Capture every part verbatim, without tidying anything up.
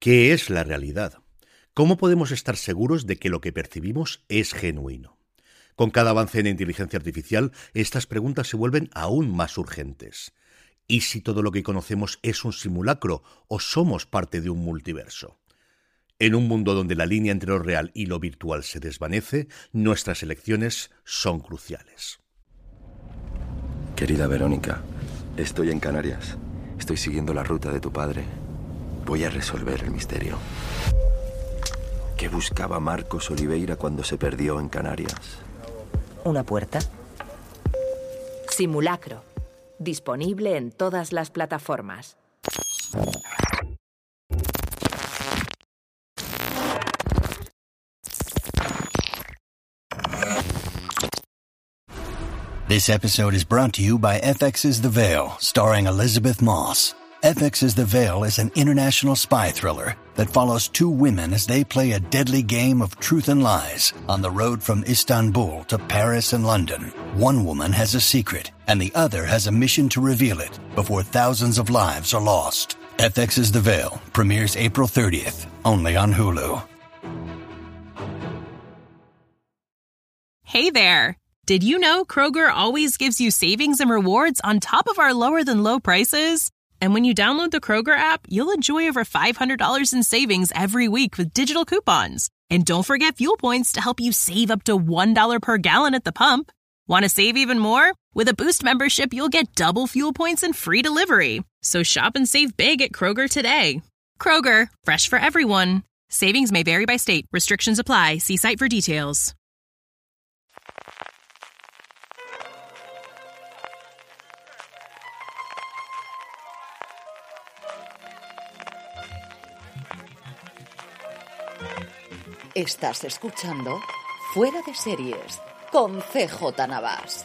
¿Qué es la realidad? ¿Cómo podemos estar seguros de que lo que percibimos es genuino? Con cada avance en inteligencia artificial, estas preguntas se vuelven aún más urgentes. ¿Y si todo lo que conocemos es un simulacro o somos parte de un multiverso? En un mundo donde la línea entre lo real y lo virtual se desvanece, nuestras elecciones son cruciales. Querida Verónica, estoy en Canarias. Estoy siguiendo la ruta de tu padre. Voy a resolver el misterio. ¿Qué buscaba Marcos Oliveira cuando se perdió en Canarias? ¿Una puerta? Simulacro. Disponible en todas las plataformas. This episode is brought to you by F X's The Veil, starring Elizabeth Moss. F X's The Veil is an international spy thriller that follows two women as they play a deadly game of truth and lies on the road from Istanbul to Paris and London. One woman has a secret, and the other has a mission to reveal it before thousands of lives are lost. F X's The Veil premieres April thirtieth, only on Hulu. Hey there! Did you know Kroger always gives you savings and rewards on top of our lower-than-low prices? And when you download the Kroger app, you'll enjoy over five hundred dollars in savings every week with digital coupons. And don't forget fuel points to help you save up to one dollar per gallon at the pump. Want to save even more? With a Boost membership, you'll get double fuel points and free delivery. So shop and save big at Kroger today. Kroger, fresh for everyone. Savings may vary by state. Restrictions apply. See site for details. Estás escuchando Fuera de Series con C J Navas.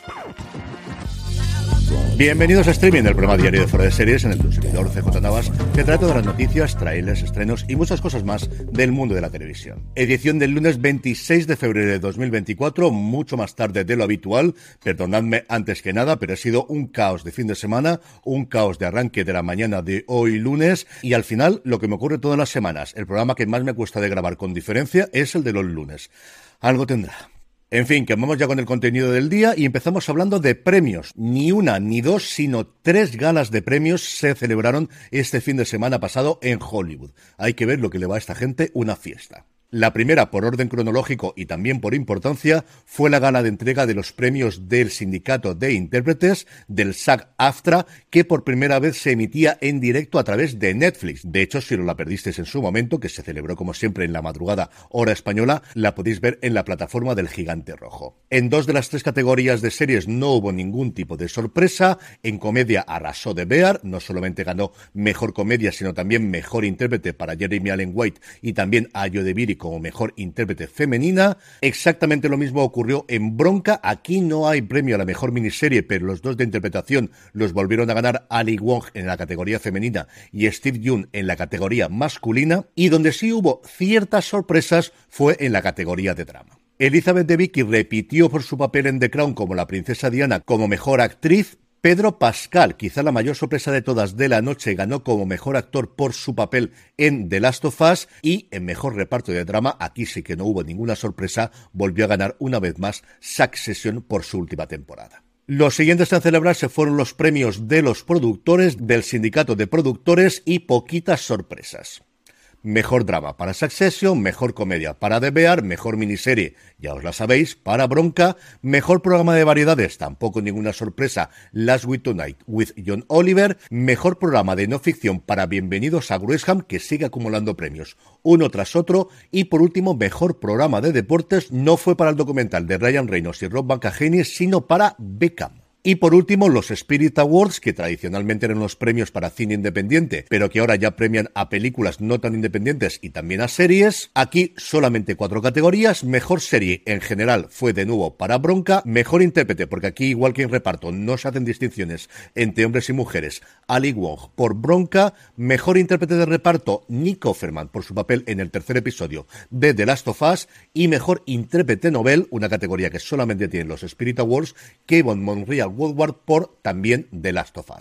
Bienvenidos a Streaming, el programa diario de Fuera de Series en el tu servidor C J Navas, que trata de las noticias, trailers, estrenos y muchas cosas más del mundo de la televisión. Edición del lunes veintiséis de febrero de dos mil veinticuatro, mucho más tarde de lo habitual. Perdonadme antes que nada, pero ha sido un caos de fin de semana, un caos de arranque de la mañana de hoy lunes, y al final lo que me ocurre todas las semanas, el programa que más me cuesta de grabar con diferencia es el de los lunes. Algo tendrá. En fin, que vamos ya con el contenido del día y empezamos hablando de premios. Ni una, ni dos, sino tres galas de premios se celebraron este fin de semana pasado en Hollywood. Hay que ver lo que le va a esta gente, una fiesta. La primera, por orden cronológico y también por importancia, fue la gala de entrega de los premios del Sindicato de Intérpretes, del SAG-AFTRA, que por primera vez se emitía en directo a través de Netflix. De hecho, si no la perdisteis en su momento, que se celebró como siempre en la madrugada hora española, la podéis ver en la plataforma del Gigante Rojo. En dos de las tres categorías de series no hubo ningún tipo de sorpresa. En comedia arrasó The Bear, no solamente ganó mejor comedia, sino también mejor intérprete para Jeremy Allen White y también a Ayo Edebiri como mejor intérprete femenina. Exactamente lo mismo ocurrió en Bronca. Aquí no hay premio a la mejor miniserie, pero los dos de interpretación los volvieron a ganar Ali Wong en la categoría femenina y Steve Yeun en la categoría masculina. Y donde sí hubo ciertas sorpresas fue en la categoría de drama. Elizabeth Debicki repitió por su papel en The Crown como la princesa Diana como mejor actriz. Pedro Pascal, quizá la mayor sorpresa de todas de la noche, ganó como mejor actor por su papel en The Last of Us, y en mejor reparto de drama, aquí sí que no hubo ninguna sorpresa, volvió a ganar una vez más Succession por su última temporada. Los siguientes a celebrarse fueron los premios de los productores, del Sindicato de Productores, y poquitas sorpresas. Mejor drama para Succession, mejor comedia para The Bear, mejor miniserie, ya os la sabéis, para Bronca, mejor programa de variedades, tampoco ninguna sorpresa, Last Week Tonight with John Oliver, mejor programa de no ficción para Bienvenidos a Gresham, que sigue acumulando premios, uno tras otro, y por último, mejor programa de deportes, no fue para el documental de Ryan Reynolds y Rob McElhenney, sino para Beckham. Y por último, los Spirit Awards, que tradicionalmente eran los premios para cine independiente, pero que ahora ya premian a películas no tan independientes y también a series. Aquí solamente cuatro categorías. Mejor serie en general fue de nuevo para Bronca. Mejor intérprete, porque aquí igual que en reparto no se hacen distinciones entre hombres y mujeres, Ali Wong por Bronca. Mejor intérprete de reparto, Nick Offerman por su papel en el tercer episodio de The Last of Us. Y mejor intérprete novel, una categoría que solamente tienen los Spirit Awards, Kevin Monreal Woodward por también The Last of Us.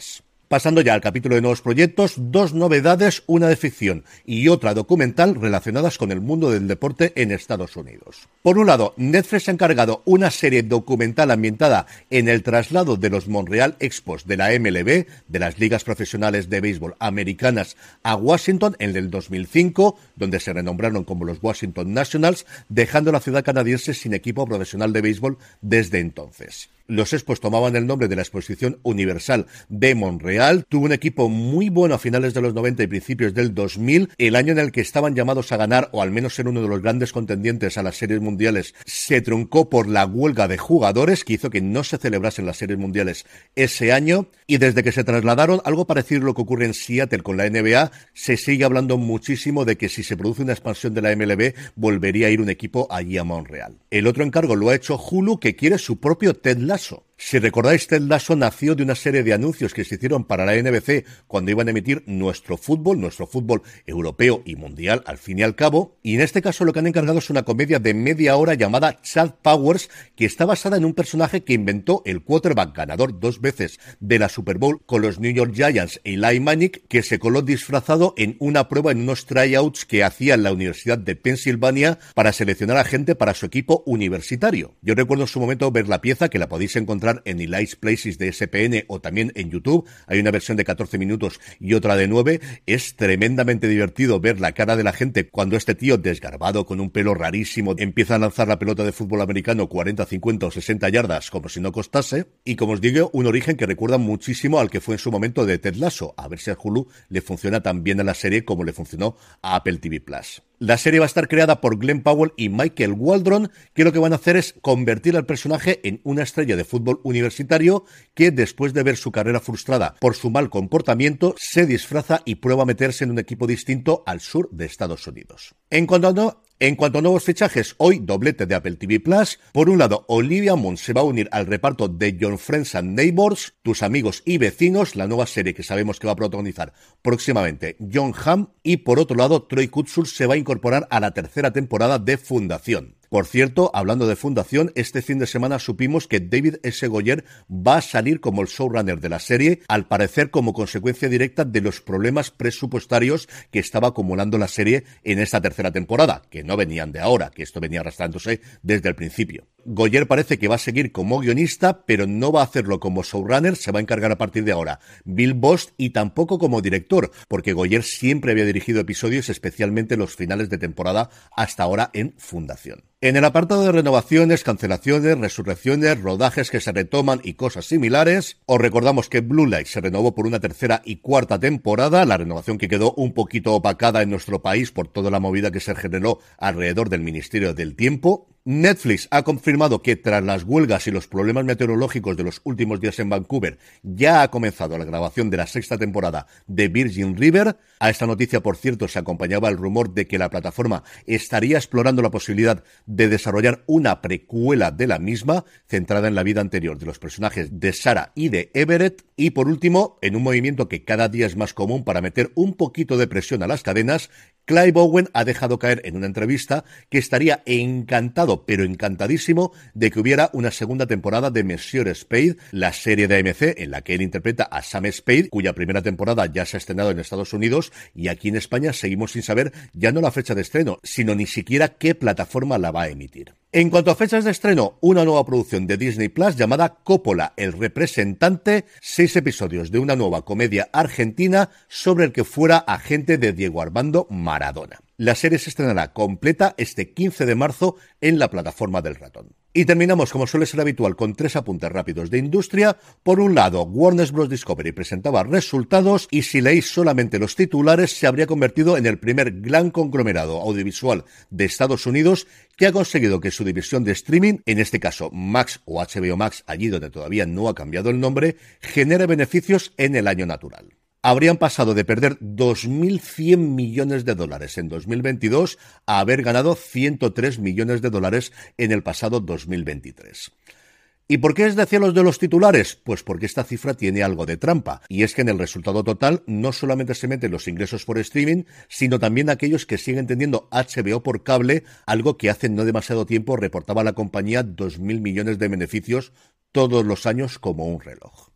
Pasando ya al capítulo de nuevos proyectos, dos novedades, una de ficción y otra documental relacionadas con el mundo del deporte en Estados Unidos. Por un lado, Netflix ha encargado una serie documental ambientada en el traslado de los Montreal Expos de la M L B, de las ligas profesionales de béisbol americanas, a Washington en el dos mil cinco, donde se renombraron como los Washington Nationals, dejando la ciudad canadiense sin equipo profesional de béisbol desde entonces. Los Expos tomaban el nombre de la Exposición Universal de Montreal. Tuvo un equipo muy bueno a finales de los noventa y principios del dos mil. El año en el que estaban llamados a ganar, o al menos ser uno de los grandes contendientes a las series mundiales, se truncó por la huelga de jugadores que hizo que no se celebrasen las series mundiales ese año. Y desde que se trasladaron, algo parecido a lo que ocurre en Seattle con la N B A, se sigue hablando muchísimo de que si se produce una expansión de la M L B, volvería a ir un equipo allí a Montreal. El otro encargo lo ha hecho Hulu, que quiere su propio Ted Lasso. Si recordáis, Ted Lasso nació de una serie de anuncios que se hicieron para la N B C cuando iban a emitir nuestro fútbol, nuestro fútbol europeo y mundial, al fin y al cabo, y en este caso lo que han encargado es una comedia de media hora llamada Chad Powers, que está basada en un personaje que inventó el quarterback ganador dos veces de la Super Bowl con los New York Giants, Eli Manning, que se coló disfrazado en una prueba en unos tryouts que hacía en la Universidad de Pensilvania para seleccionar a gente para su equipo universitario. Yo recuerdo en su momento ver la pieza, que la podéis encontrar en Eli's Places de S P N o también en YouTube. Hay una versión de catorce minutos y otra de nueve. Es tremendamente divertido ver la cara de la gente cuando este tío desgarbado con un pelo rarísimo empieza a lanzar la pelota de fútbol americano cuarenta, cincuenta o sesenta yardas como si no costase. Y como os digo, un origen que recuerda muchísimo al que fue en su momento de Ted Lasso. A ver si a Hulu le funciona tan bien a la serie como le funcionó a Apple T V Plus. La serie va a estar creada por Glenn Powell y Michael Waldron, que lo que van a hacer es convertir al personaje en una estrella de fútbol universitario que, después de ver su carrera frustrada por su mal comportamiento, se disfraza y prueba a meterse en un equipo distinto al sur de Estados Unidos. En cuanto a no En cuanto a nuevos fichajes, hoy doblete de Apple T V Plus. Por un lado, Olivia Munn se va a unir al reparto de Your Friends and Neighbors, Tus amigos y vecinos, la nueva serie que sabemos que va a protagonizar próximamente Jon Hamm. Y por otro lado, Troy Kotsur se va a incorporar a la tercera temporada de Fundación. Por cierto, hablando de Fundación, este fin de semana supimos que David S. Goyer va a salir como el showrunner de la serie, al parecer como consecuencia directa de los problemas presupuestarios que estaba acumulando la serie en esta tercera temporada, que no venían de ahora, que esto venía arrastrándose desde el principio. Goyer parece que va a seguir como guionista, pero no va a hacerlo como showrunner, se va a encargar a partir de ahora Bill Bost, y tampoco como director, porque Goyer siempre había dirigido episodios, especialmente los finales de temporada hasta ahora en Fundación. En el apartado de renovaciones, cancelaciones, resurrecciones, rodajes que se retoman y cosas similares, os recordamos que Blue Light se renovó por una tercera y cuarta temporada, la renovación que quedó un poquito opacada en nuestro país por toda la movida que se generó alrededor del Ministerio del Tiempo. Netflix ha confirmado que tras las huelgas y los problemas meteorológicos de los últimos días en Vancouver, ya ha comenzado la grabación de la sexta temporada de Virgin River. A esta noticia, por cierto, se acompañaba el rumor de que la plataforma estaría explorando la posibilidad de desarrollar una precuela de la misma, centrada en la vida anterior de los personajes de Sarah y de Everett. Y por último, en un movimiento que cada día es más común para meter un poquito de presión a las cadenas, Clive Owen ha dejado caer en una entrevista que estaría encantado, pero encantadísimo, de que hubiera una segunda temporada de Monsieur Spade, la serie de A M C en la que él interpreta a Sam Spade, cuya primera temporada ya se ha estrenado en Estados Unidos, y aquí en España seguimos sin saber ya no la fecha de estreno, sino ni siquiera qué plataforma la va a emitir. En cuanto a fechas de estreno, una nueva producción de Disney Plus llamada Coppola, el representante, seis episodios de una nueva comedia argentina sobre el que fuera agente de Diego Armando Maradona. La serie se estrenará completa este quince de marzo en la plataforma del ratón. Y terminamos, como suele ser habitual, con tres apuntes rápidos de industria. Por un lado, Warner Bros. Discovery presentaba resultados y, si leéis solamente los titulares, se habría convertido en el primer gran conglomerado audiovisual de Estados Unidos que ha conseguido que su división de streaming, en este caso Max o H B O Max, allí donde todavía no ha cambiado el nombre, genere beneficios en el año natural. Habrían pasado de perder dos mil cien millones de dólares en dos mil veintidós a haber ganado ciento tres millones de dólares en el pasado dos mil veintitrés. ¿Y por qué es de cielos de los titulares? Pues porque esta cifra tiene algo de trampa, y es que en el resultado total no solamente se meten los ingresos por streaming, sino también aquellos que siguen teniendo H B O por cable, algo que hace no demasiado tiempo reportaba la compañía dos mil millones de beneficios todos los años como un reloj.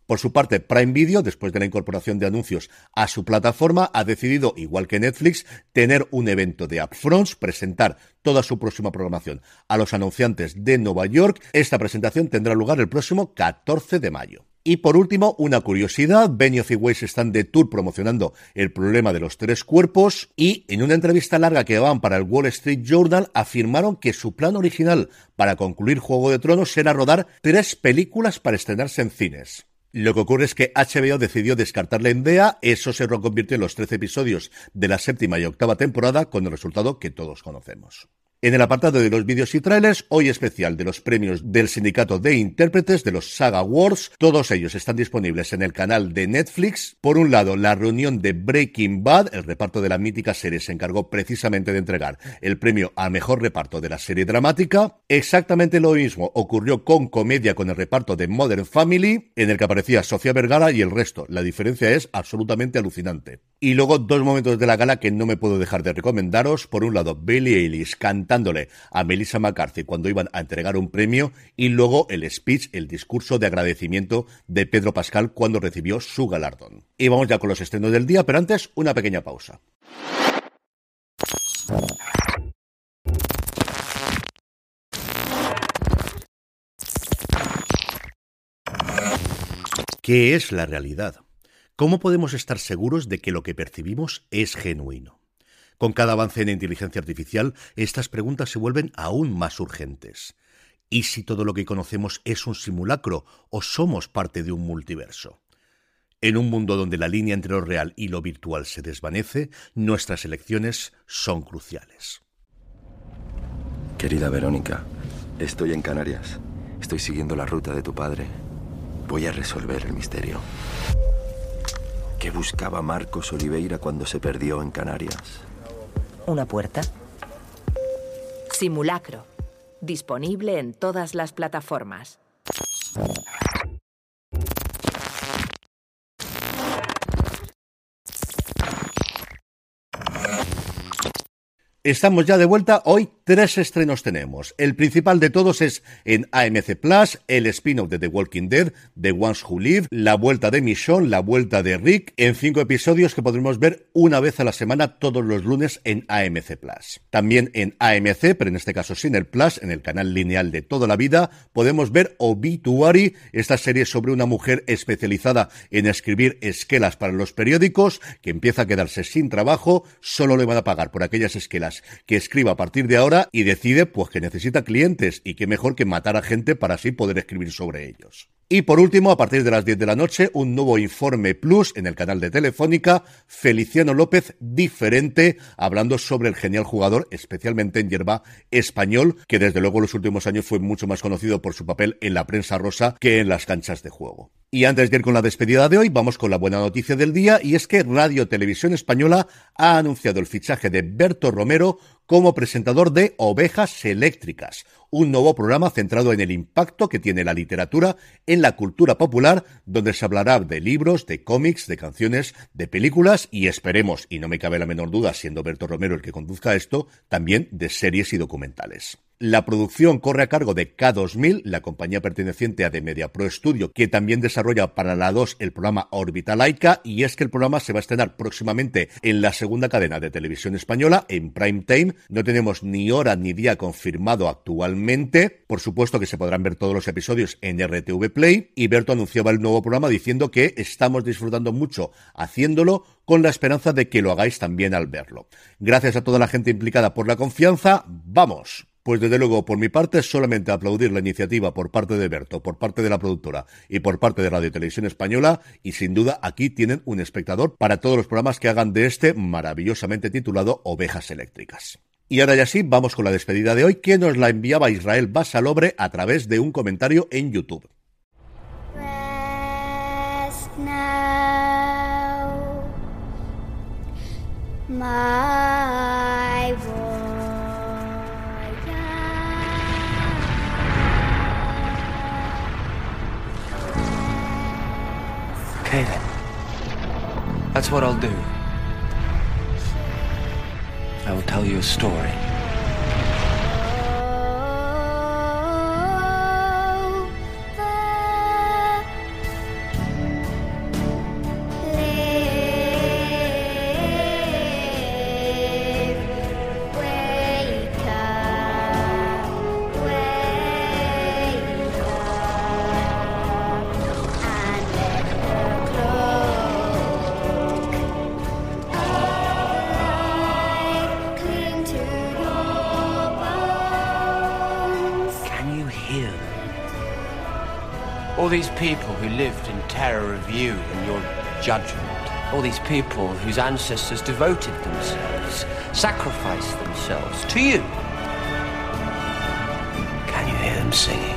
Por su parte, Prime Video, después de la incorporación de anuncios a su plataforma, ha decidido, igual que Netflix, tener un evento de upfronts, presentar toda su próxima programación a los anunciantes de Nueva York. Esta presentación tendrá lugar el próximo catorce de mayo. Y por último, una curiosidad, Benioff y Weiss están de tour promocionando El problema de los tres cuerpos y en una entrevista larga que daban para el Wall Street Journal afirmaron que su plan original para concluir Juego de Tronos era rodar tres películas para estrenarse en cines. Lo que ocurre es que H B O decidió descartar la idea, eso se reconvirtió en los trece episodios de la séptima y octava temporada con el resultado que todos conocemos. En el apartado de los vídeos y trailers, hoy especial de los premios del Sindicato de Intérpretes de los SAG Awards. Todos ellos están disponibles en el canal de Netflix. Por un lado, la reunión de Breaking Bad, el reparto de la mítica serie se encargó precisamente de entregar el premio a mejor reparto de la serie dramática. Exactamente lo mismo ocurrió con comedia con el reparto de Modern Family, en el que aparecía Sofía Vergara y el resto. La diferencia es absolutamente alucinante. Y luego dos momentos de la gala que no me puedo dejar de recomendaros. Por un lado, Billie Eilish cantándole a Melissa McCarthy cuando iban a entregar un premio y luego el speech, el discurso de agradecimiento de Pedro Pascal cuando recibió su galardón. Y vamos ya con los estrenos del día, pero antes una pequeña pausa. ¿Qué es la realidad? ¿Cómo podemos estar seguros de que lo que percibimos es genuino? Con cada avance en inteligencia artificial, estas preguntas se vuelven aún más urgentes. ¿Y si todo lo que conocemos es un simulacro o somos parte de un multiverso? En un mundo donde la línea entre lo real y lo virtual se desvanece, nuestras elecciones son cruciales. Querida Verónica, estoy en Canarias. Estoy siguiendo la ruta de tu padre. Voy a resolver el misterio. ¿Qué buscaba Marcos Oliveira cuando se perdió en Canarias? ¿Una puerta? Simulacro. Disponible en todas las plataformas. Estamos ya de vuelta. Hoy tres estrenos tenemos. El principal de todos es en A M C Plus, el spin-off de The Walking Dead, The Ones Who Live, la vuelta de Michonne, la vuelta de Rick, en cinco episodios que podremos ver una vez a la semana todos los lunes en A M C Plus. También en A M C, pero en este caso sin el Plus, en el canal lineal de toda la vida, podemos ver Obituary, esta serie sobre una mujer especializada en escribir esquelas para los periódicos, que empieza a quedarse sin trabajo, solo le van a pagar por aquellas esquelas que escriba a partir de ahora y decide pues que necesita clientes y qué mejor que matar a gente para así poder escribir sobre ellos. Y por último, a partir de las diez de la noche, un nuevo Informe Plus en el canal de Telefónica, Feliciano López diferente, hablando sobre el genial jugador, especialmente en hierba español, que desde luego en los últimos años fue mucho más conocido por su papel en la prensa rosa que en las canchas de juego. Y antes de ir con la despedida de hoy, vamos con la buena noticia del día, y es que Radio Televisión Española ha anunciado el fichaje de Berto Romero como presentador de Ovejas Eléctricas, un nuevo programa centrado en el impacto que tiene la literatura en la cultura popular, donde se hablará de libros, de cómics, de canciones, de películas y esperemos, y no me cabe la menor duda, siendo Berto Romero el que conduzca esto, también de series y documentales. La producción corre a cargo de K dos mil, la compañía perteneciente a The Media Pro Studio, que también desarrolla para la dos el programa Órbita Laica, y es que el programa se va a estrenar próximamente en la segunda cadena de televisión española, en Prime Time. No tenemos ni hora ni día confirmado actualmente. Por supuesto que se podrán ver todos los episodios en R T V Play, y Berto anunciaba el nuevo programa diciendo que estamos disfrutando mucho haciéndolo, con la esperanza de que lo hagáis también al verlo. Gracias a toda la gente implicada por la confianza. ¡Vamos! Pues desde luego, por mi parte, solamente aplaudir la iniciativa por parte de Berto, por parte de la productora y por parte de Radio Televisión Española, y sin duda aquí tienen un espectador para todos los programas que hagan de este maravillosamente titulado Ovejas Eléctricas. Y ahora ya sí, vamos con la despedida de hoy, que nos la enviaba Israel Basalobre a través de un comentario en YouTube. Rest now, my voice. Okay then. That's what I'll do. I will tell you a story. Oh, the All these people who lived in terror of you and your judgment. All these people whose ancestors devoted themselves, sacrificed themselves to you. Can you hear them singing?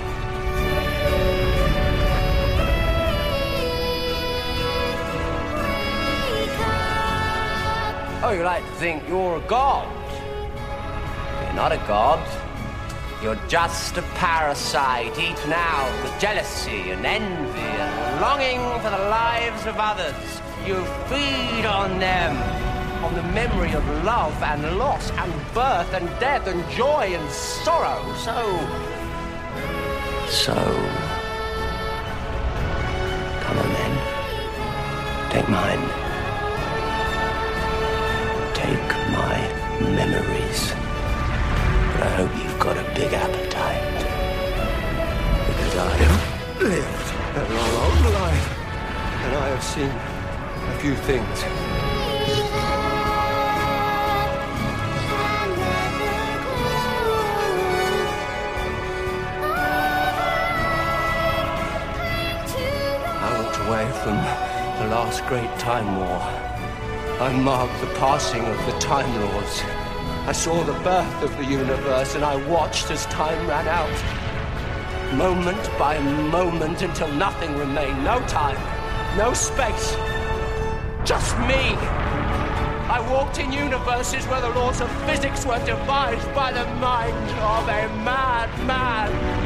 Oh, you like to think you're a god. You're not a god. You're just a parasite eaten out with jealousy and envy and longing for the lives of others. You feed on them, on the memory of love and loss and birth and death and joy and sorrow. So, so, come on then, take mine. Take my memories. But I hope you've got a big appetite. Because I have lived a long life, and I have seen a few things. I walked away from the last great Time War. I marked the passing of the Time Lords. I saw the birth of the universe, and I watched as time ran out. Moment by moment until nothing remained. No time, no space. Just me. I walked in universes where the laws of physics were devised by the mind of a mad man.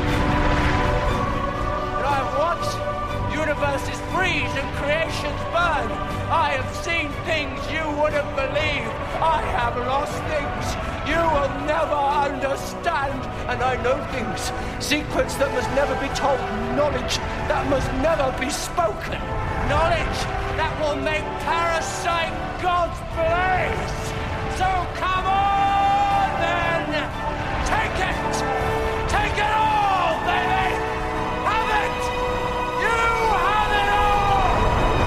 And I have watched universes freeze and creations burn. I have seen things you wouldn't believe. I have lost things you will never understand. And I know things, secrets that must never be told, knowledge that must never be spoken, knowledge that will make parasite gods blaze. So come on then, take it, take it all, baby, have it, you have it all.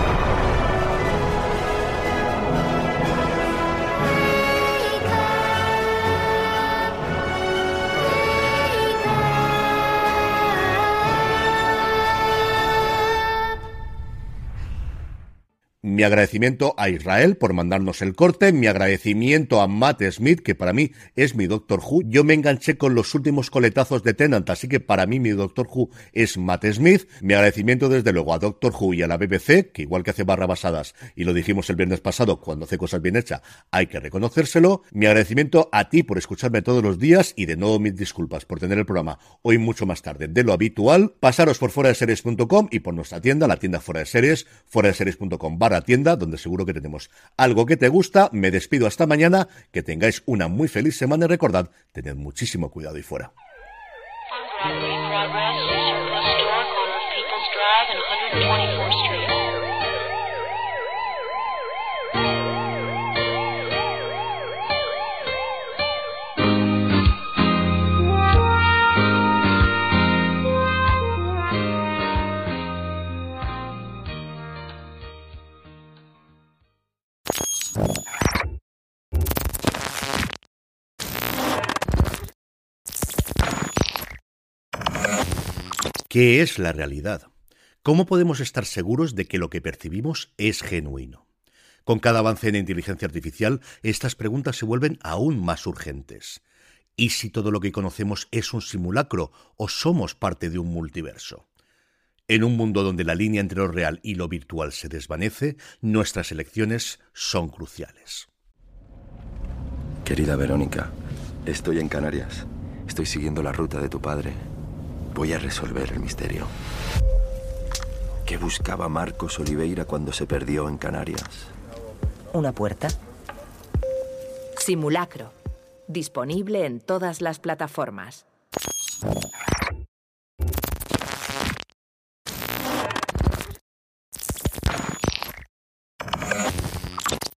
Mi agradecimiento a Israel por mandarnos el corte, mi agradecimiento a Matt Smith, que para mí es mi Doctor Who. Yo me enganché con los últimos coletazos de Tennant, así que para mí mi Doctor Who es Matt Smith. Mi agradecimiento desde luego a Doctor Who y a la B B C, que igual que hace barra basadas, y lo dijimos el viernes pasado, cuando hace cosas bien hechas, hay que reconocérselo. Mi agradecimiento a ti por escucharme todos los días, y de nuevo mis disculpas por tener el programa hoy mucho más tarde de lo habitual. Pasaros por fuera de series punto com y por nuestra tienda, la tienda Fuera de Series, fuera de series punto com barra tienda, donde seguro que tenemos algo que te gusta. Me despido hasta mañana, que tengáis una muy feliz semana y recordad, tened muchísimo cuidado ahí fuera. ¿Qué es la realidad? ¿Cómo podemos estar seguros de que lo que percibimos es genuino? Con cada avance en inteligencia artificial, estas preguntas se vuelven aún más urgentes. ¿Y si todo lo que conocemos es un simulacro o somos parte de un multiverso? En un mundo donde la línea entre lo real y lo virtual se desvanece, nuestras elecciones son cruciales. Querida Verónica, estoy en Canarias. Estoy siguiendo la ruta de tu padre. Voy a resolver el misterio. ¿Qué buscaba Marcos Oliveira cuando se perdió en Canarias? ¿Una puerta? Simulacro. Disponible en todas las plataformas.